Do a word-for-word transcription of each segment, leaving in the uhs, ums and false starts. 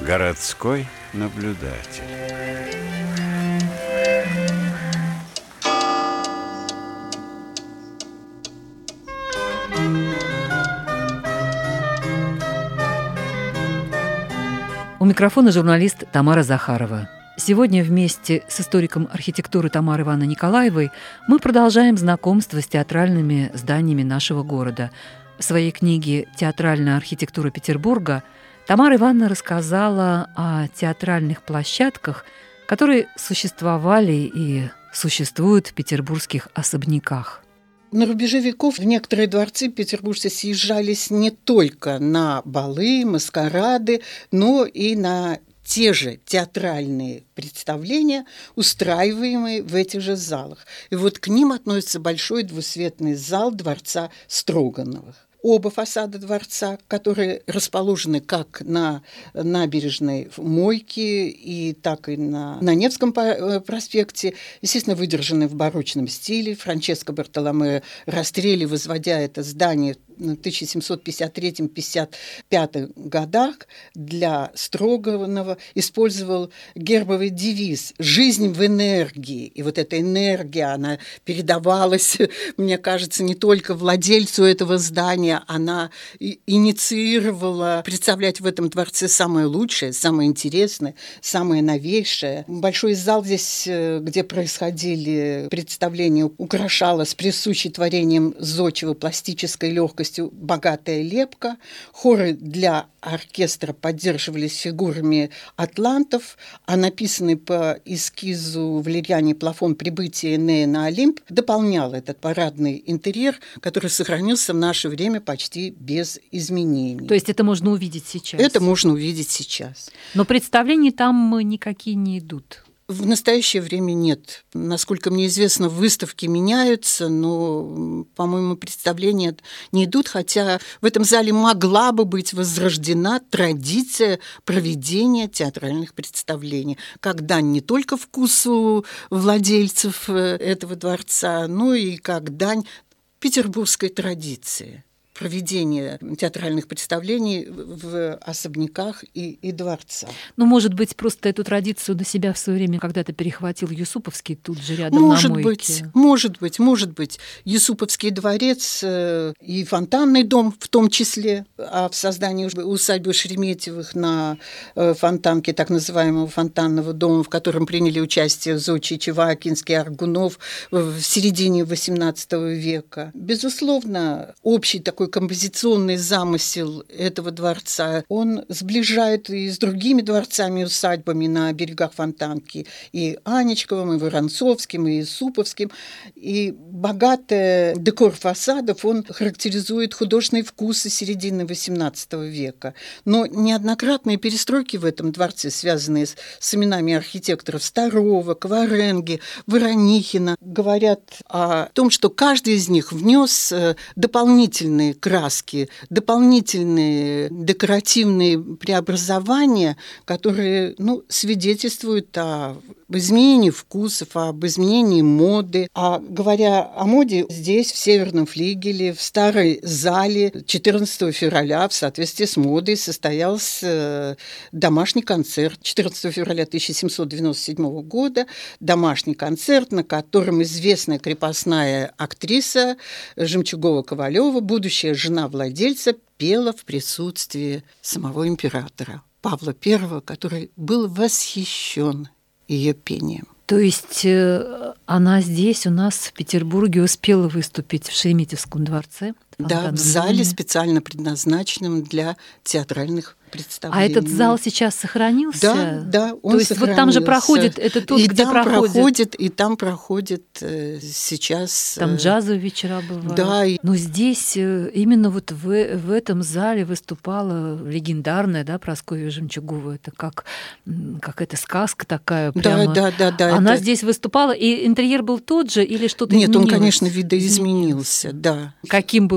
Городской наблюдатель. У микрофона журналист Тамара Захарова. Сегодня вместе с историком архитектуры Тамарой Ивановной Николаевой мы продолжаем знакомство с театральными зданиями нашего города. В своей книге «Театральная архитектура Петербурга» Тамара Ивановна рассказала о театральных площадках, которые существовали и существуют в петербургских особняках. На рубеже веков в некоторые дворцы петербуржцы съезжались не только на балы, маскарады, но и на те же театральные представления, устраиваемые в этих же залах. И вот к ним относится большой двусветный зал дворца Строгановых. Оба фасада дворца, которые расположены как на набережной Мойки, и так и на, на Невском проспекте, естественно, выдержаны в барочном стиле. Франческо Бартоломео Растрелли, возводя это здание в тысяча семьсот пятьдесят третьем — пятьдесят пятом годах для Строганова, использовал гербовый девиз «Жизнь в энергии». И вот эта энергия, она передавалась, мне кажется, не только владельцу этого здания, она инициировала представлять в этом дворце самое лучшее, самое интересное, самое новейшее. Большой зал здесь, где происходили представления, украшала с присущей творением зодчего пластической легкостью богатая лепка. Хоры для оркестра поддерживались фигурами атлантов, а написанный по эскизу Валериане Плафон «Прибытие Энея на Олимп» дополнял этот парадный интерьер, который сохранился в наше время почти без изменений. То есть это можно увидеть сейчас? Это можно увидеть сейчас. Но представлений там никакие не идут? В настоящее время нет. Насколько мне известно, выставки меняются, но, по-моему, представления не идут, хотя в этом зале могла бы быть возрождена традиция проведения театральных представлений, как дань не только вкусу владельцев этого дворца, но и как дань петербургской традиции проведения театральных представлений в особняках и, и дворцах. Ну, может быть, просто эту традицию на себя в свое время когда-то перехватил Юсуповский тут же рядом может на Мойке. Быть, может быть, может быть. Юсуповский дворец и фонтанный дом в том числе, а в создании усадьбы Шереметьевых на Фонтанке, так называемого фонтанного дома, в котором приняли участие зодчий Чевакинский, Аргунов в середине восемнадцатого века. Безусловно, общий такой композиционный замысел этого дворца, он сближает и с другими дворцами и усадьбами на берегах Фонтанки, и Анечковым, и Воронцовским, и Суповским. И богатый декор фасадов, он характеризует художественные вкусы середины восемнадцатого века. Но неоднократные перестройки в этом дворце, связанные с, с именами архитекторов Старова, Кваренги, Воронихина, говорят о том, что каждый из них внес дополнительные краски, дополнительные декоративные преобразования, которые, ну, свидетельствуют о изменении вкусов, об изменении моды. А говоря о моде, здесь, в Северном флигеле, в старой зале четырнадцатого февраля в соответствии с модой состоялся домашний концерт. четырнадцатого февраля тысяча семьсот девяносто седьмого года домашний концерт, на котором известная крепостная актриса Жемчугова-Ковалева, будущая жена владельца, пела в присутствии самого императора Павла Первого, который был восхищен ее пением. То есть она здесь у нас в Петербурге успела выступить в Шереметьевском дворце? Да, в зале, специально предназначенном для театральных представлений. А этот зал сейчас сохранился? Да, да, он То есть сохранился. Вот там же проходит, это тот, и где там проходит... проходит... И там проходит э, сейчас... Там джазовые вечера бывают. Да. И... Но здесь именно вот в, в этом зале выступала легендарная, да, Прасковья Жемчугова. Это как какая-то сказка такая прямо. Да, да, да, да. Она это... здесь выступала, и интерьер был тот же или что-то Нет, изменилось? он, конечно, видоизменился, да. Каким был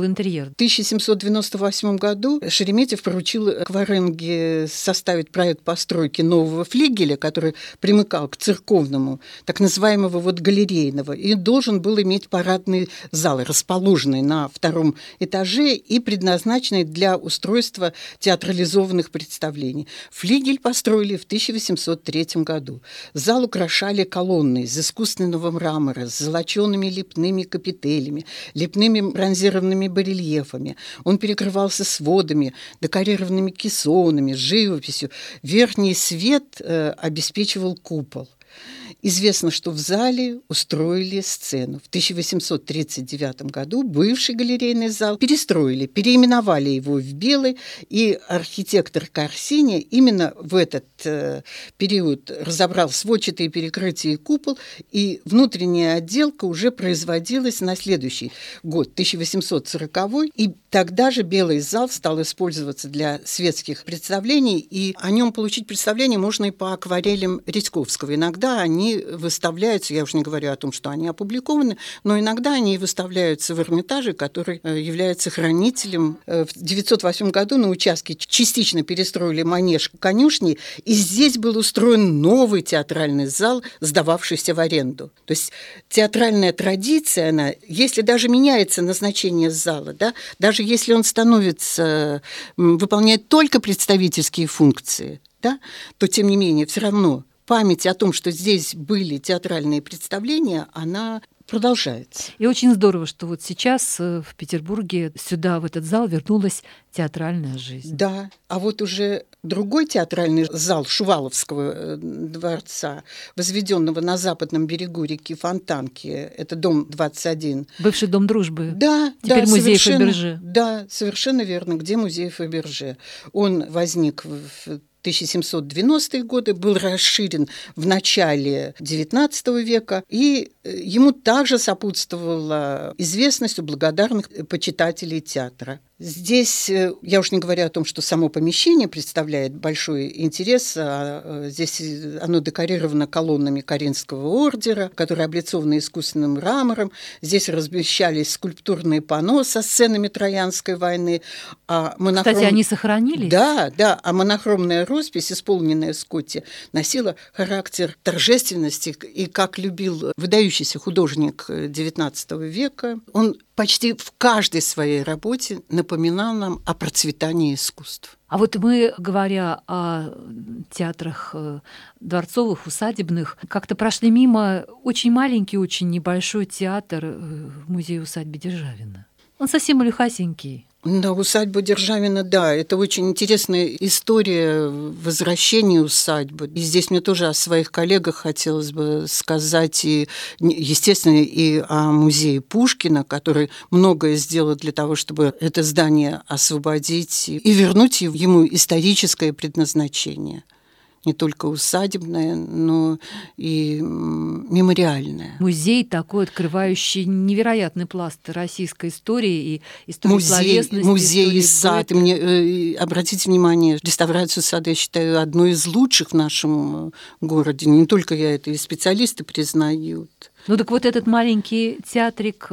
интерьер. В тысяча семьсот девяносто восьмом году Шереметьев поручил Кваренге составить проект постройки нового флигеля, который примыкал к церковному, так называемого вот галерейного, и должен был иметь парадный зал, расположенный на втором этаже и предназначенный для устройства театрализованных представлений. Флигель построили в тысяча восемьсот третьем году. Зал украшали колонны из искусственного мрамора с золочеными лепными капителями, лепными бронзированными барельефами. Он перекрывался сводами, декорированными кессонами, живописью. Верхний свет э, обеспечивал купол. Известно, что в зале устроили сцену. В тысяча восемьсот тридцать девятом году бывший галерейный зал перестроили, переименовали его в Белый, и архитектор Корсини именно в этот э, период разобрал сводчатые перекрытия и купол, и внутренняя отделка уже производилась на следующий год, тысяча восемьсот сороковой, и тогда же Белый зал стал использоваться для светских представлений, и о нем получить представление можно и по акварелям Редьковского. Иногда они выставляются, я уже не говорю о том, что они опубликованы, но иногда они выставляются в Эрмитаже, который является хранителем. В девятьсот восьмом году на участке частично перестроили манеж конюшни, и здесь был устроен новый театральный зал, сдававшийся в аренду. То есть театральная традиция, она, если даже меняется назначение зала, да, даже если он становится, выполняет только представительские функции, да, то, тем не менее, все равно память о том, что здесь были театральные представления, она продолжается. И очень здорово, что вот сейчас в Петербурге сюда, в этот зал, вернулась театральная жизнь. Да, а вот уже другой театральный зал Шуваловского дворца, возведенного на западном берегу реки Фонтанки, это дом двадцать один. Бывший дом дружбы. Да, теперь да, музей совершенно, Фаберже. Да, совершенно верно, где музей Фаберже. Он возник в тысяча семьсот девяностые годы, был расширен в начале девятнадцатого века, и ему также сопутствовала известность у благодарных почитателей театра. Здесь, я уж не говорю о том, что само помещение представляет большой интерес, а здесь оно декорировано колоннами Каринского ордера, которые облицованы искусственным мрамором. Здесь размещались скульптурные панно со сценами Троянской войны. А монохром... Кстати, они сохранились? Да, да, а монохромная роспись, исполненная Скотти, носила характер торжественности, и, как любил выдающийся художник девятнадцатого века, он почти в каждой своей работе напоминал нам о процветании искусств. А вот мы, говоря о театрах дворцовых, усадебных, как-то прошли мимо очень маленький, очень небольшой театр в музее-усадьбе Державина. Он совсем малюхасенький. Да, усадьба Державина, да, это очень интересная история возвращения усадьбы. И здесь мне тоже о своих коллегах хотелось бы сказать, и, естественно, и о музее Пушкина, который многое сделал для того, чтобы это здание освободить и вернуть ему историческое предназначение. Не только усадебное, но и мемориальное. Музей такой, открывающий невероятный пласт российской истории и истории музей, словесности. Музей и сад. быта. И мне, э, обратите внимание, реставрацию сада я считаю одной из лучших в нашем городе. Не только я, это и специалисты признают. Ну так вот этот маленький театрик,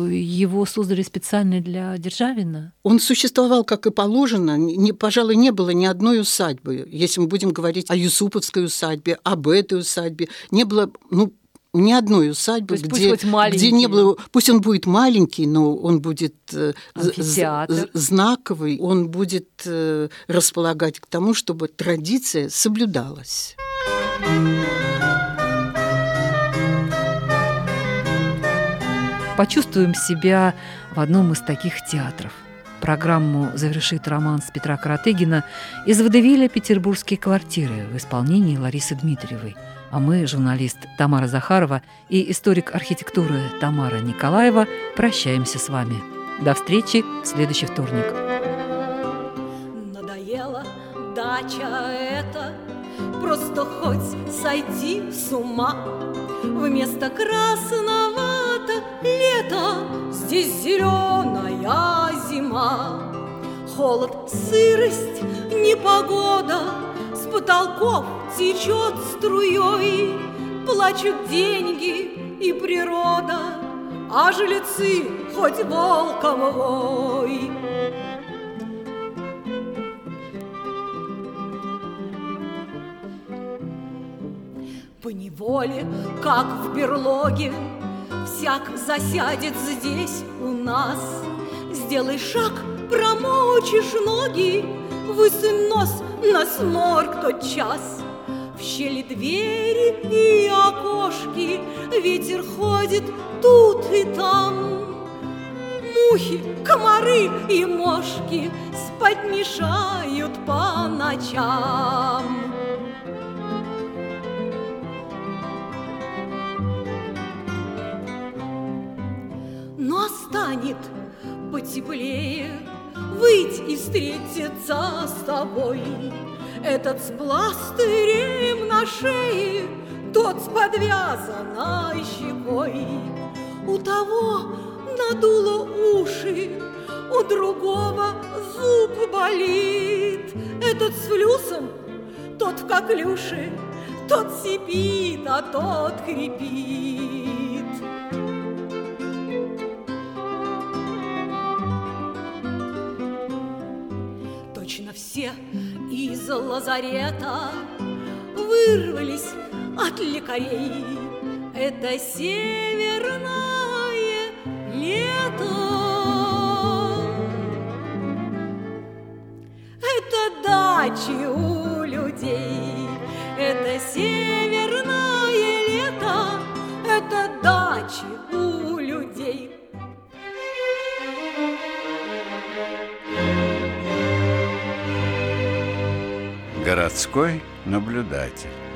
его создали специально для Державина? Он существовал, как и положено. Не, пожалуй, не было ни одной усадьбы. Если мы будем говорить о Юсуповской усадьбе, об этой усадьбе, не было, ну, ни одной усадьбы, где, где не было... Пусть он будет маленький, но он будет амфитеатр. знаковый, он будет располагать к тому, чтобы традиция соблюдалась. Почувствуем себя в одном из таких театров. Программу завершит романс Петра Каратыгина из водевиля «Петербургские квартиры» в исполнении Ларисы Дмитриевой. А мы, журналист Тамара Захарова и историк архитектуры Тамара Николаева, прощаемся с вами. До встречи в следующий вторник. Надоела дача эта, просто хоть сойти с ума. Вместо красновато лето здесь зеленая зима. Холод, сырость, непогода, с потолков течет струей. Плачут деньги и природа, а жильцы хоть волком вой. Поневоле, как в берлоге, всяк засядет здесь у нас. Сделай шаг, промочишь ноги, высунь нос на сморк тот час. В щели двери и окошки ветер ходит тут и там. Мухи, комары и мошки спать мешают по ночам. Но станет потеплее, выйти и встретиться с тобой. Этот с пластырем на шее, тот с подвязанной щекой. У того надуло уши, у другого зуб болит. Этот с флюсом, тот в коклюше, тот сипит, а тот хрипит. Точно все из лазарета вырвались от лекарей. Это северное лето. Это дачи у людей. Это северное лето. Это дачи у людей. Городской наблюдатель.